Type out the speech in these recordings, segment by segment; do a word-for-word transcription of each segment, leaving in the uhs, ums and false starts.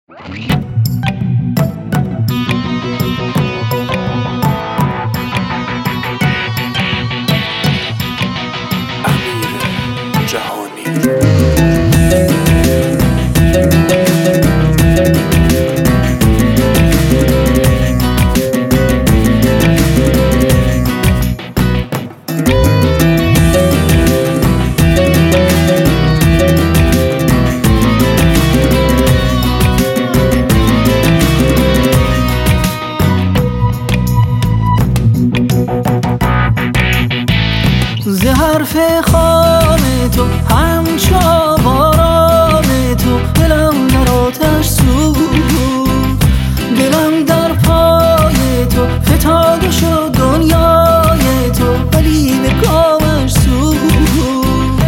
ز حرف خام تو همچو باران تو دلم در آتش سوخت، دلم در پای تو فتاده شد دنیای تو ولی به کامش سوخت.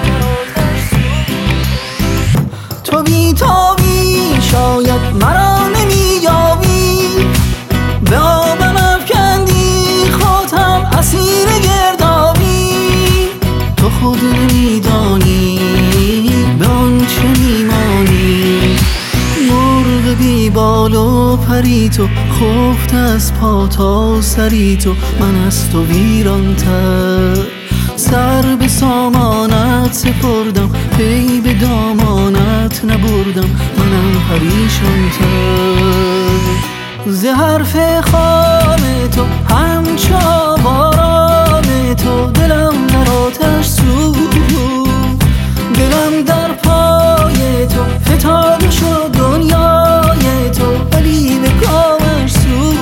تو بی تابی شاید مرا نمییابی، به آبم افکندی خودم اسیر گردابی. تو خود نمیدانی به آنچه میمانی، مرغ بی بال و پری تو، خفت از پا تا سری تو. من از تو ویران‌تر سر به سامانت سپردم، پی به دامانت نبردم، منم پریشان‌تر. ز حرف خام تو همچو باران تو دلم در آتش سوخت، دلم در پای تو فتاده شد دنیای تو ولی به کامش سوخت.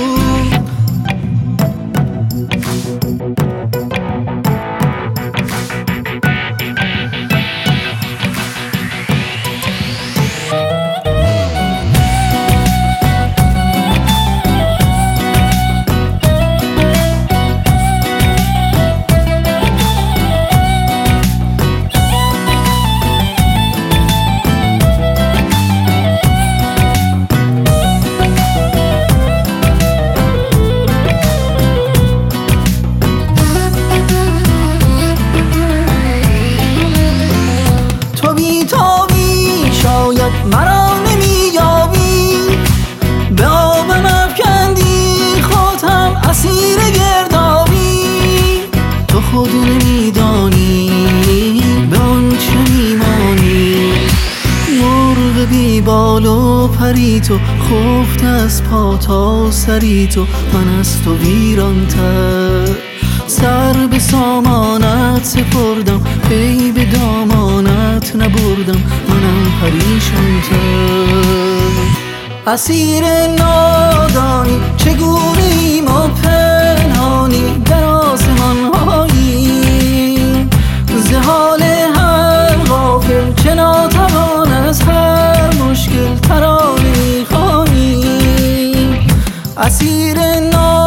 شاید مرا نمییابی، به آبم افکندی خودم اسیر گردابی. تو خود نمیدانی به آنچه میمانی، مرغ بی بال و پری تو، خفت از پا تا سری تو. من از تو ویران‌تر سر به سامانت سپردم، پی به دامانت نبردم، منم پریشان‌تر. اسیر نادانی چگونه‌ایم و پنهانی در آسمان‌هاییم، ز حال هر غافل چه ناتوان از هر مشکل ترانه می‌خوانیم. اسیر نادانی